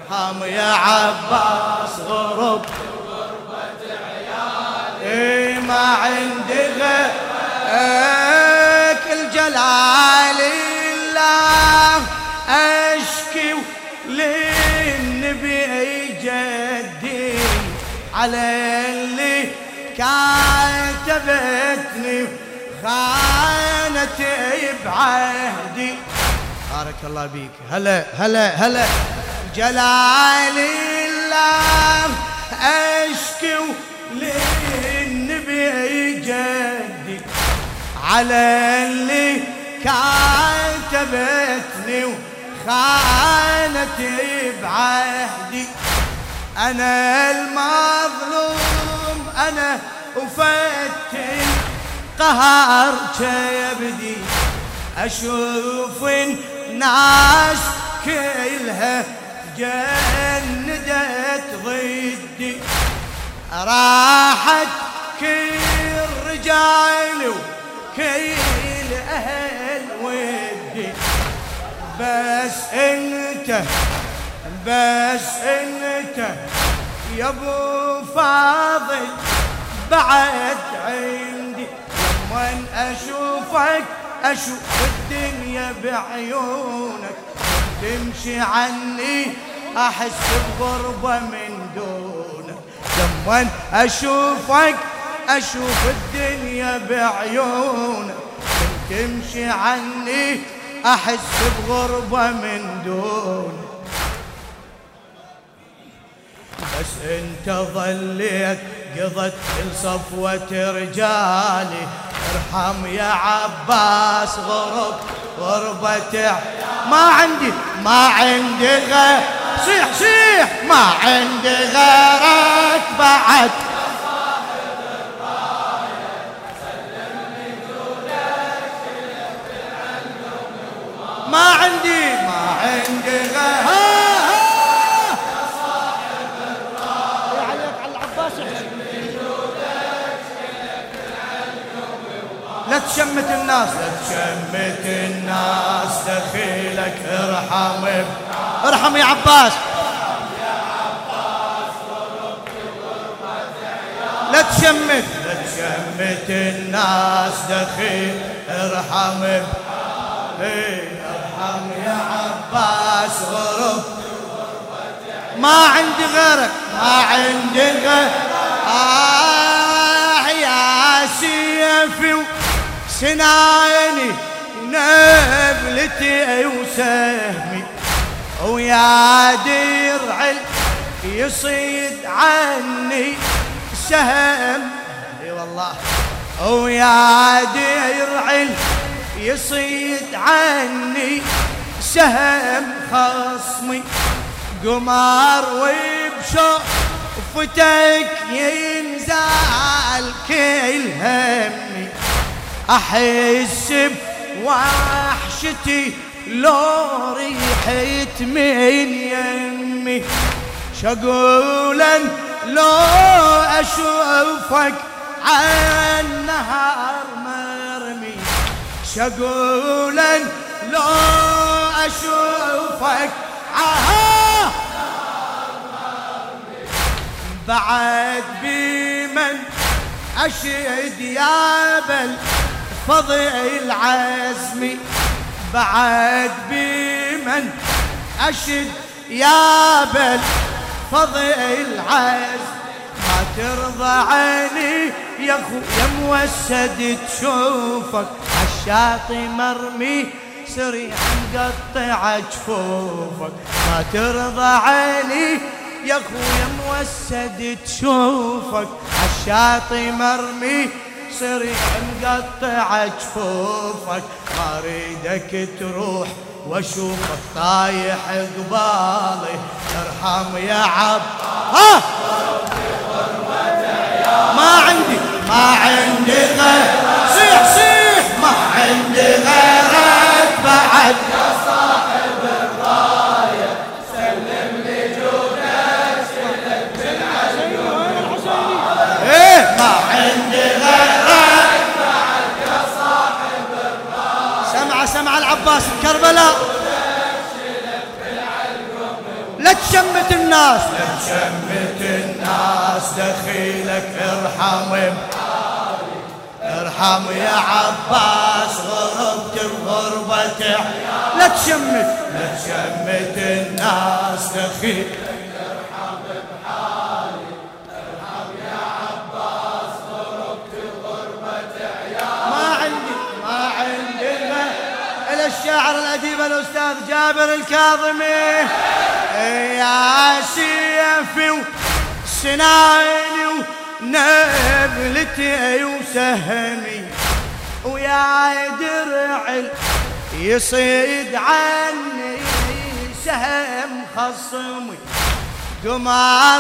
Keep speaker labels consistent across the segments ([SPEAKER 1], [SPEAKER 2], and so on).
[SPEAKER 1] ارحم يا عباس غرب ما عندي غيرك الجلال الله أشكي للنبي جدي على اللي كاتبتني خانتي بعهدي. بارك الله بيك. هلا هلا هلا. جلال الله أشكي للنبي جدي على اللي كاتبتني وخانتي بعهدي. أنا المظلوم أنا وفتي قهر كبدي أشوف الناس كلها جندت ضدي راحت كل رجال وكل أهل ودي بس انت يا ابو فاضل بعد عندي. لمن اشوف الدنيا بعيونك تمشي عني احس بغربة من دونك. لمن اشوف الدنيا بعيونك تمشي عني احس بغربة من دونك. بس انت ظليت قضت كل صفوة رجالي ارحم يا عباس غربة ما عندي غير صيح ما عندي غيرك بعد ما عندي غير لا تشمت الناس دخيلك ارحم يا عباس لا تشمت الناس دخيل ارحم يا عباس غرب ما عندي غيرك يا سيفي سناني نبلتي وسهمي ويا درعي يصيد عني سهم اي والله ويا درعي يصيد عني سهم خصمي قمر وبشوفتك ينزال كل همي أحس بوحشتي لو ريحت من يمي شقولا لو أشوفك عالنهار مرمي شقولا لو أشوفك عالنهار مرمي بعد بمن أشهد يا بل فضل عزمي بعد بمن أشهد يا بل فضل عزمي ما ترضى عيني يا أخو يا موسد تشوفك عالشاطئ مرمي سريع مقطع جفوفك ما ترضى عيني يا اخويا موسد تشوفك عالشاطئ مرمي سريع مقطع جفوفك ما اريدك تروح واشوفك طايح قبالي ارحم يا عب ما عندي غير صيح ما عندي غيرك بعد يا صاحب الرايه سلم لي جودك شلت بالعيون ما عندي غيرك بعد يا صاحب الرايه سمع العباس بكربلاء لا تشمت الناس، لا تشمت الناس، دخيلك ارحم يا عباس، غربت بغربة لا تشمت الناس، دخيلك ارحم بحالي، ارحم يا عباس، غربت بغربة عيالي. ما عندي إلى الشاعر الأديب الأستاذ جابر الكاظمي. يا سيفي وسناني ونبلتي وسهمي، ويا درع يصيد عني سهم خصمي، قمر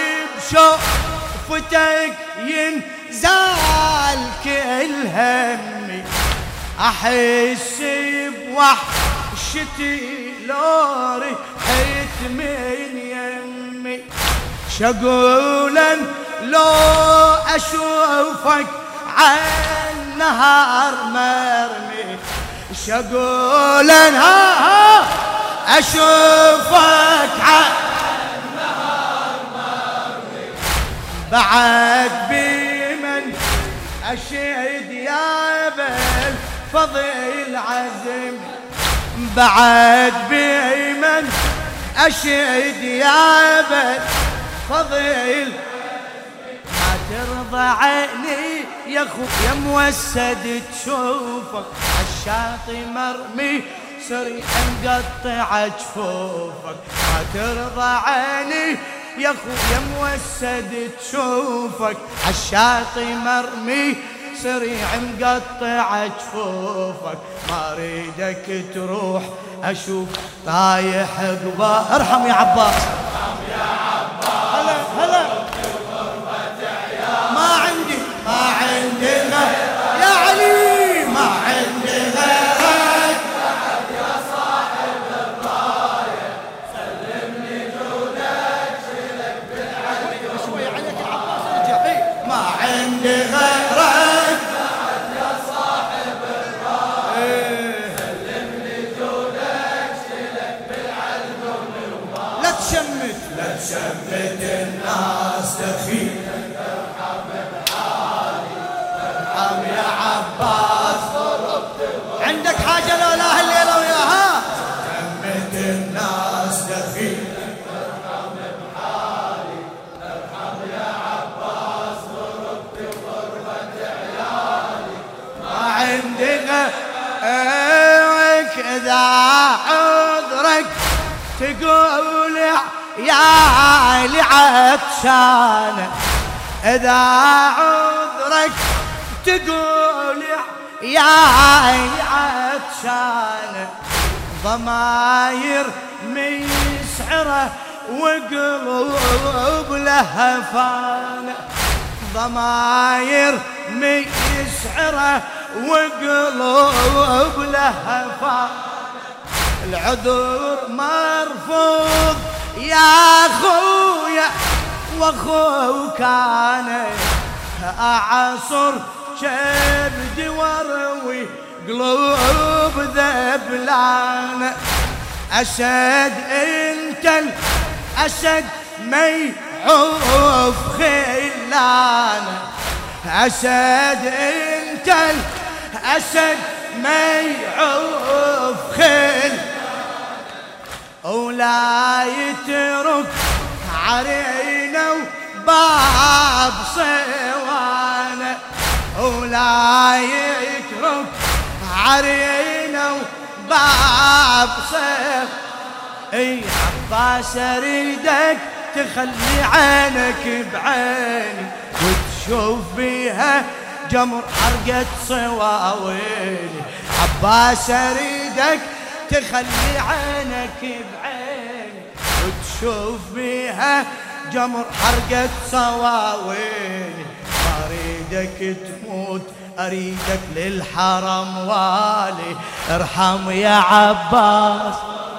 [SPEAKER 1] وبشوفتك ينزال كل همي، أحس بوحشتي لو رحت من يمي، شقولا لو أشوفك عالنهار مرمي، شقولا أشوفك عالنهار مرمي، بعد بمن أشهد يا بالفضل عزمي، بعد بمن أشهد يا بالفضل، ما ترضى عيني يا اخو يا موسد تشوفك عالشاطئ مرمي سريع مقطع جفوفك، ما ترضى عيني يا اخو يا موسد تشوفك عالشاطئ مرمي سريع مقطع جفوفك، ما اريدك تروح اشوف طايح قبا. ارحم يا عباس، هلا ما عندي غير يا علي، ما عندي غيرك بعد يا صاحب الراية، سلمني جودك شيلك بالعدل شوي عليك يا عباس ارجع. ما عندي غيرك بعد يا صاحب الراية، سلمني جودك شيلك بالعدل والوفاء، لا تشمت الناس دخيل يا عباس، عندك حاجة لو لا هالليلة وياها، شمت الناس دخيل ارحم بحالي، ارحم يا عباس، غربت بغربة عيالي، ما عندي غيرك إذا عذرك تقول يا عطشانة، إذا عذرك تقول يا عطشانة، ضماير مسعرة وقلوب لهفانة، ضماير مسعرة وقلوب لهفانة، العذر مرفوض يا خويا واخوك انا، اعصر شبدي واروي قلوب ذبلانه، اسد انت الاسد ما يعوف خلانه، اسد انت الاسد ما يعوف خلانه، ولا يترك عرينا وباب صوانه، ولا يترك عرينا وباب صوانه. اي عباس اريدك تخلي عينك بعيني وتشوف بيها جمر حرقة صواويني، عباس اريدك تخلي عينك بعيني وتشوف بيها جمر حرقة صواويني، اريدك تموت اريدك للحرم والي، ارحم يا عباس.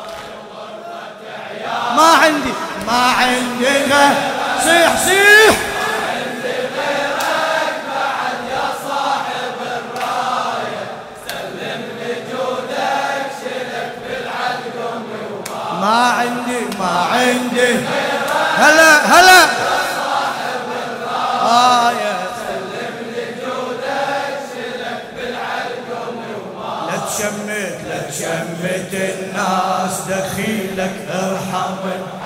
[SPEAKER 1] ما عندي غير صيح صيح، ما عندي غيرك بعد يا صاحب الراية، سلم لي جودك شيلك بالعدل ما عندي ما عندي هلا هلا يا
[SPEAKER 2] سلم لجودك سلك بالعلقم وما
[SPEAKER 1] لا تشمت الناس دخيلك ارحم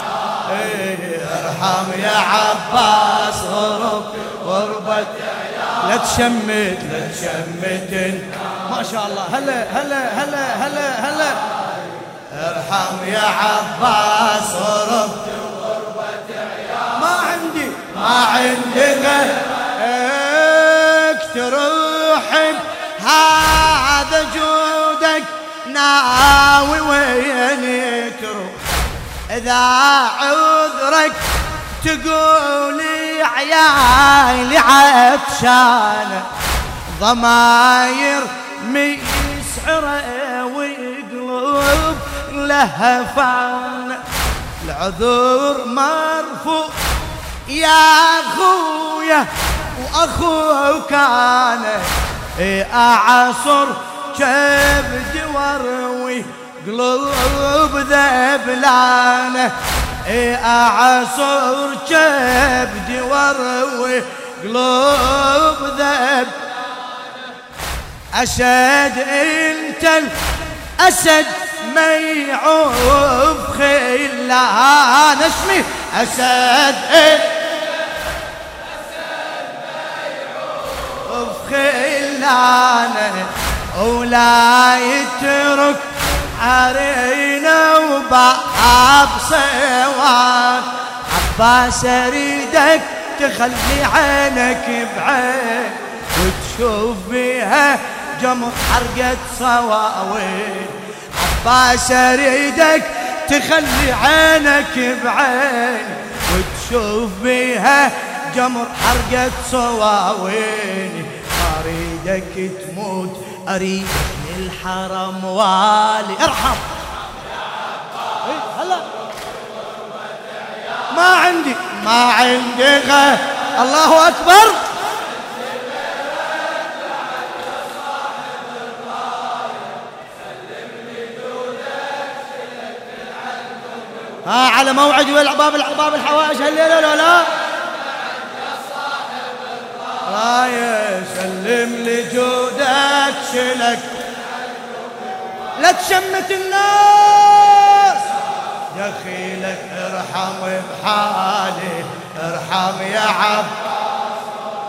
[SPEAKER 1] ارحم يا عباس غربة لا تشمت ما شاء الله هلا ارحم يا عباس غربة ما عندي غيرك تروح هذا جودك ناوي وين تروح إذا عذرك تقولي عيالي عطشانة ضماير مسعرة وقلوب لهفانة العذر مرفوع يا أخويا وأخوك أنا أعصر كبد واروي قلوب ذبلانة أعصر كبد واروي قلوب ذبلانة أسد انت الأسد ما يعوف خلان اسمي أسد خلانه ولا يترك عرينا وباب صوان عباس اريدك تخلي عينك بعين وتشوف بيها جمر حرقة صواوين عباس اريدك تخلي عينك بعين وتشوف بيها جمر حرقة صواوين أريدك تموت أريدك للحرم والي ارحم هلا ما عندي غير الله أكبر على موعد والعباب الحوائج هالليلة لا راية سلم لجودك شلك لا تشمت الناس دخيلك ارحم بحالي ارحم يا عباس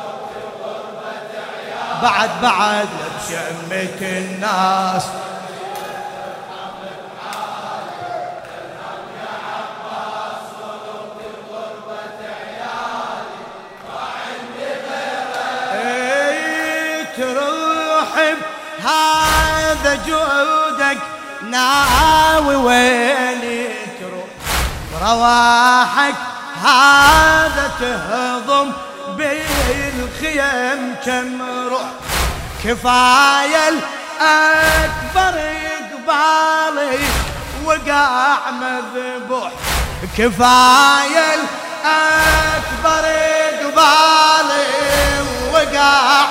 [SPEAKER 1] بعد لا تشمت الناس هذا جودك ناوي وين تروح رواحك هذا تهضم بالخيم كم روح كفاية الأكبر قبالي وقع مذبوح كفاية الأكبر قبالي وقع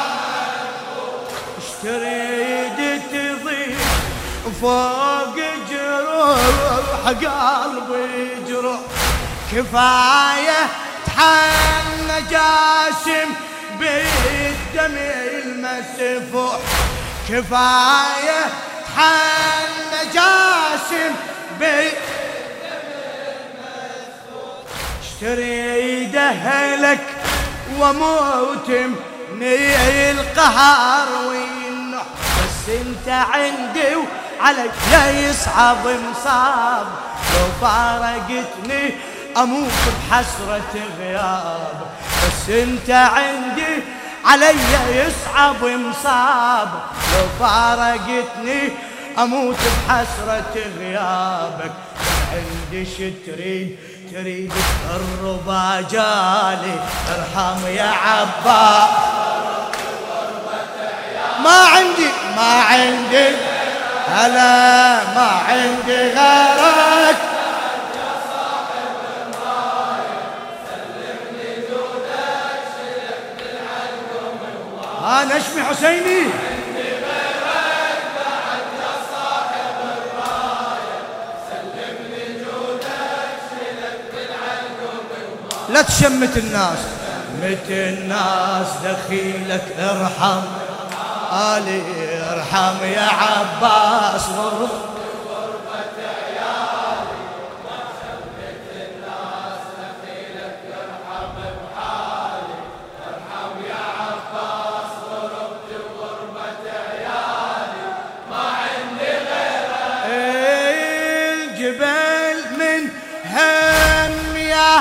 [SPEAKER 1] تريد تضيف فوق جروح قلبي جروح كفاية تحن جاسم بالدم المسفوح كفاية تحن جاسم بالدم المسفوح تريد أهلك وموت من القهر والنح بس انت عندي وعلي يصعب مصاب لو فارقتني اموت بحسرة غياب بس انت عندي علي يصعب مصاب لو فارقتني اموت بحسرة غيابك عندي تريد تقرب اجالي ارحم يا عباس ما عندي هلا ما عندي غيرك
[SPEAKER 2] يا صاحب الراية سلم لجودك شلك بالعلقم
[SPEAKER 1] نشمي حسيني لا تشمت الناس. مت الناس دخيلك ارحم علي، ارحم يا عباس غربة عيالي. ما شمت الناس دخيلك ارحم بحالي، ارحم يا عباس غربتي وغربة عيالي، ما عندي غيرك. الجبل من هم يا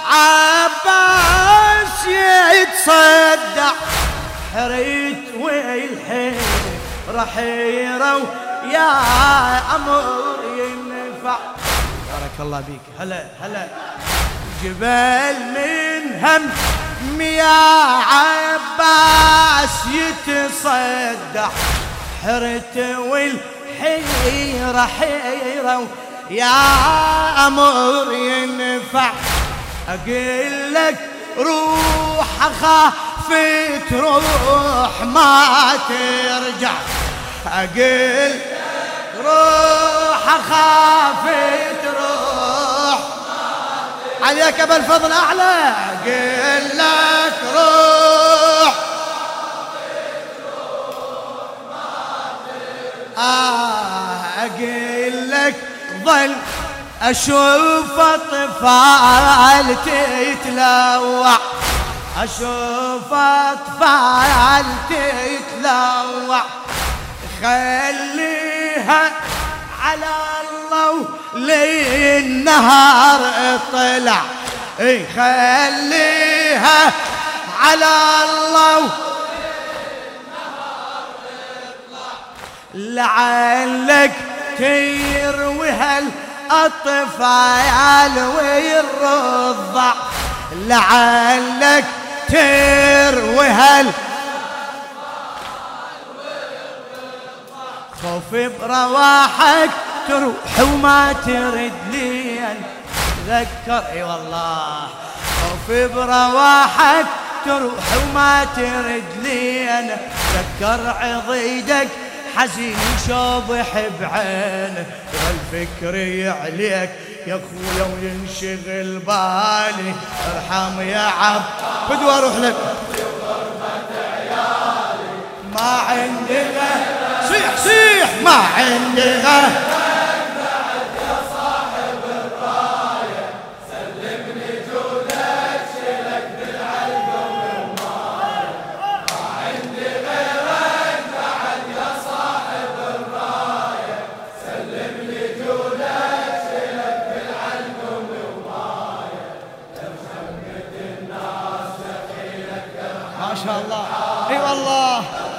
[SPEAKER 1] عباس يتصدع، حريت والحين رحيرة ويا أمر ينفع. بارك الله بيك. هلا هلا. جبال من هم يا عباس يتصدع، حريت والحين رحيرة ويا أمر ينفع. أقول لك روح خافت روح ما ترجع، أقول روح خافت روح عليك أبا الفضل أعلى. أقول لك روح أقول لك ظل أشوف أطفال تتلوع، أشوف أطفال تتلوع. خليها على الله للنهار اطلع، خليها على الله لعلك تروي هالأطفال ويرضع، لعلك تروي خوف برواحك تروح وما ترد لي. تذكر اي والله خوف برواحك تروح وما ترد لي. تذكر عضيدك حزين شوضح بعينه، والفكر يعليك يا اخويا وينشغل بالي. ارحم يا عب فدوى اروح لك ما عندي غير. صيح صيح ما عندي غير. بعد يا صاحب الرايه سلمني جودك شيلك بالعلقم ومايه، ما عندي غيرك. بعد يا صاحب الرايه سلمني جودك شيلك بالعلقم ومايه، لو شمت الناس دخيلك ما شاء الله. اي والله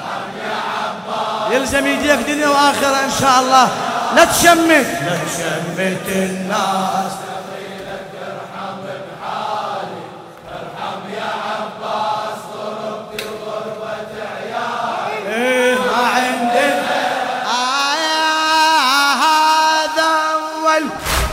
[SPEAKER 1] يلزم يديك دنيا واخره ان شاء الله. لا تشمت لا تشمت الناس دخيلك ارحم بحالي، ارحم يا عباس غربتي وغربة عيالي، ما عندي هذا اول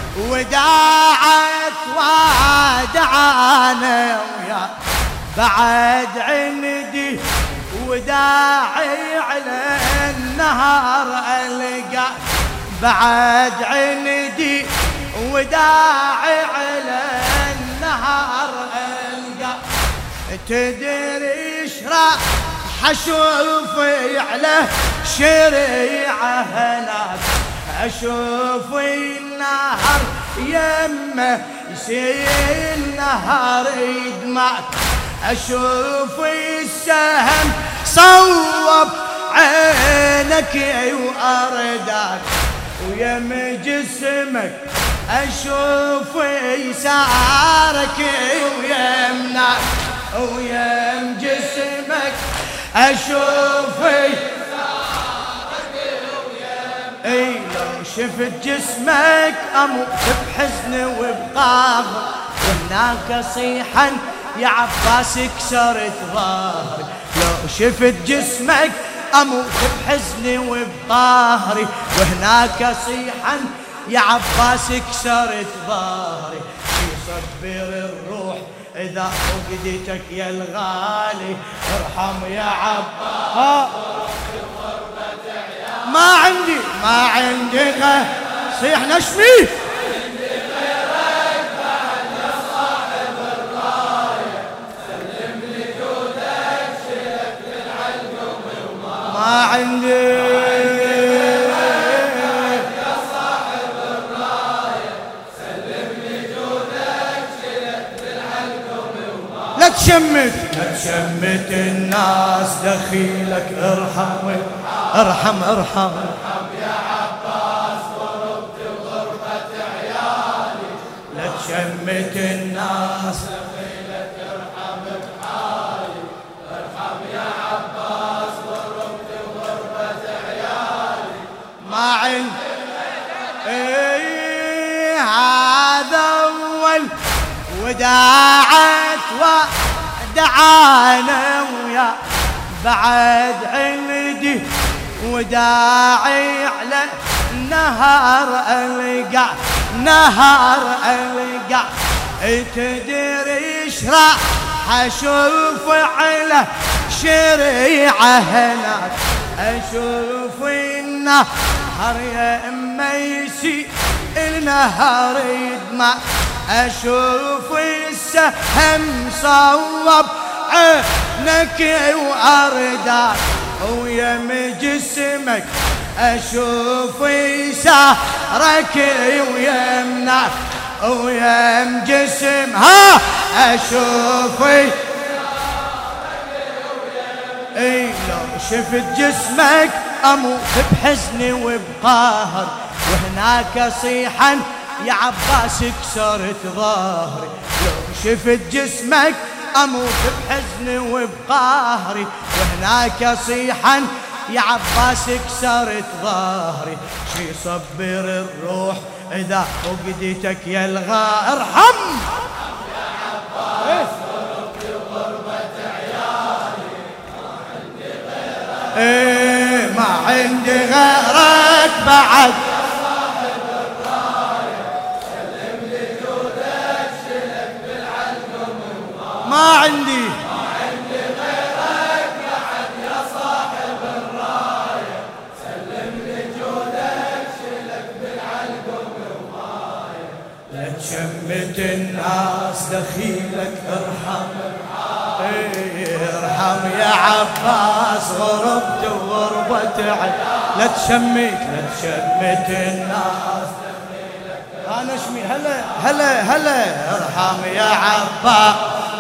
[SPEAKER 1] وداعك وادعانا ويا بعد عندي وداعي على النهار ألقى، بعد عندي وداعي على النهار ألقى. تدري ايش راح اشوفي على شريعة هناك، اشوف النهر يمه يصير النهر يدمعك، اشوف السهم صوب عينك وارداك، ويم جسمك اشوف يسارك ويمناك، ويم جسمك اشوف يسارك ويمناك. اي لو شفت جسمك اموت بحزن وبقهر، وهناك صيحا يا عباس كسرت ظهري. لو شفت جسمك اموت بحزني وبظهري، وهناك صيحا يا عباس كسرت ظهري. يصبر الروح اذا فقدتك يا الغالي، ارحم يا عباس ما عندي غير. صيح نشمي تشمت الناس دخيلك ارحم ارحم ارحم
[SPEAKER 2] يا عباس غربت وغربة عيالي
[SPEAKER 1] لا تشمت الناس
[SPEAKER 2] دخيلك ارحم بحالي ارحم يا عباس غربت وغربة عيالي
[SPEAKER 1] ما عندي هذا أول وداعت ودعانا ويا بعد عندي وداعي على نهار القع تدري ايش راح اشوف على شريعه هناك اشوف النهر يا اما يسيء النهر يدمع اشوف السهم صوب عينك وارداك ويم جسمك اشوف يسارك ويمناك ويم جسمها اشوف اي لو شفت جسمك اموت بحزن وبقهر وهناك صيحا يا عباس كسرت ظهري لو شفت جسمك اموت بحزن وبقهري وهناك صيحا يا عباس كسرت ظهري شي صبر الروح اذا فقدتك يا الغا ارحم
[SPEAKER 2] يا عباس غربت وغربة عيالي
[SPEAKER 1] ما عندي غيرك بعد ما عندي
[SPEAKER 2] غيرك بعد يا صاحب الراية سلم لي جودك شلك بالعلقم وماية
[SPEAKER 1] لا تشمت الناس دخيلك ارحم ارحم يا عباس غربت وغربت لا تشمت الناس انا اشمي هلا ارحم يا عباس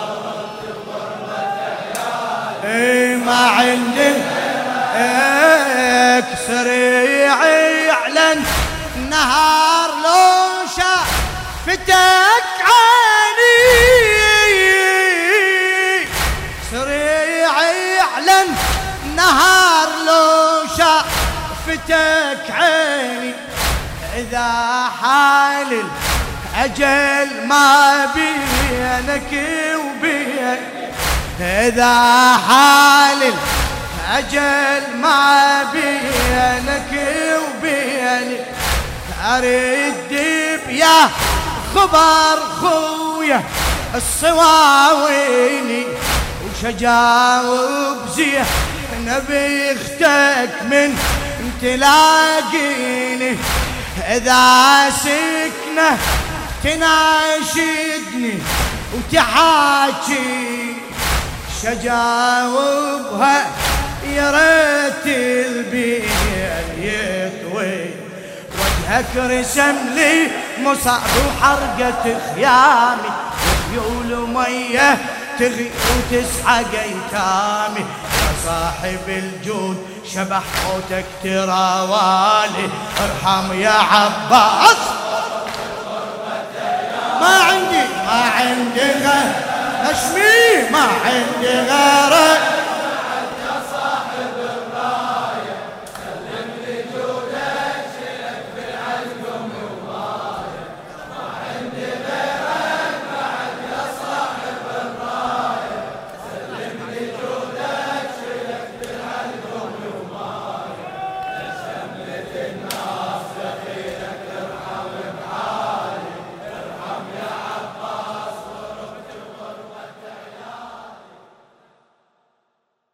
[SPEAKER 1] ما عندي سريع يعلن نهار لو شافتك عيني سريع يعلن نهار لو شافتك عيني إذا حال الأجل ما بينك وبيني إذا حال الأجل ما بينك وبيني أريد بيا خبر خويا الصواويني وشجاوب زيه نبي اختك من تلاقيني إذا سكنة تناشدني وتحاكي شجاوبها يا ريت البين يطوي وجهك رسم لي مصاب وحرقة خيامي وخيول مية تغي وتسعى ايتامي يا صاحب الجود شبح موتك تراوالي ارحم يا عباس ما عندي غير اشمي ما عندي غيرك